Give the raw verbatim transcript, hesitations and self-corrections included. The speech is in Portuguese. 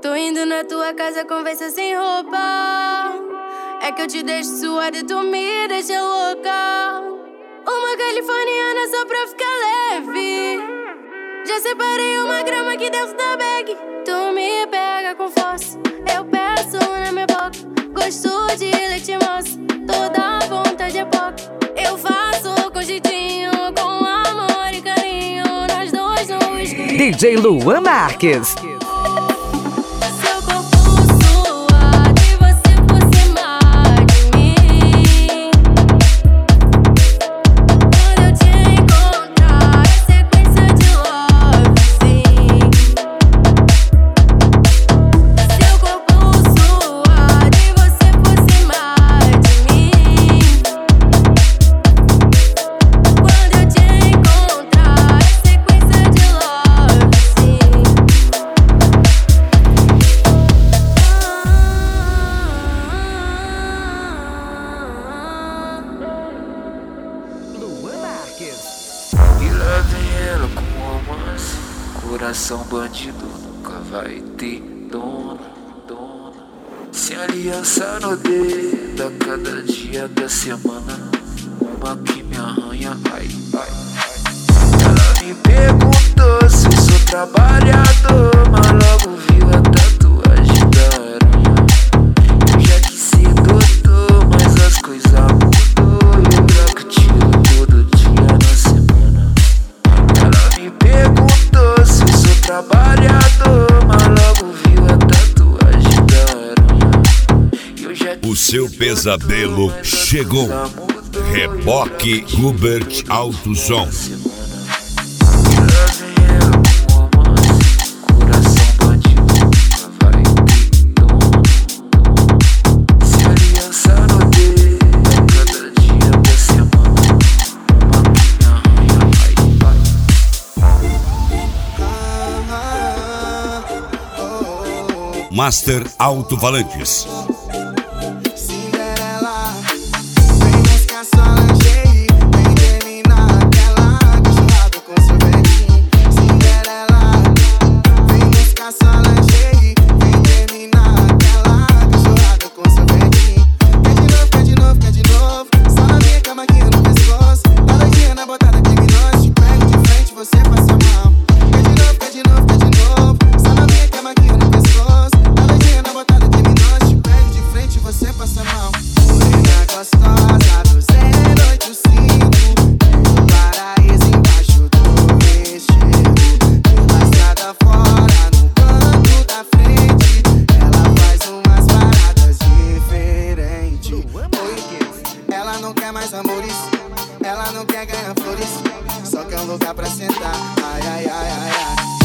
Tô indo na tua casa, conversa sem roupa. É que eu te deixo suada e tu me deixa louca. Uma californiana só pra ficar leve. Já separei uma grama aqui dentro da bag. Tu me pega com força, eu peço na minha boca. Gosto de leite moça, toda vontade é pouca. Eu faço com jeitinho, com amor e carinho. Nós dois no escuro. D J Luan Marques. E lá vem ela com romance. Coração bandido nunca vai ter dono, dona. Sem aliança no dedo, a cada dia da semana uma que me arranha, ai, ai, ai. Ela me perguntou se eu sou trabalhador, mas logo viu a tatuagem da aranha. Eu já quis ser doutor, mas as coisas mudou. E eu troco tiro todo dia na semana. Ela me perguntou se eu sou trabalhador, mas logo viu a tatuagem da aranha. Eu já O seu pesadelo chegou. Reboque Hubert Alto Som. Master Alto Valantes. Ela não quer ganhar flores, só quer um lugar pra sentar. Ai, ai, ai, ai, ai.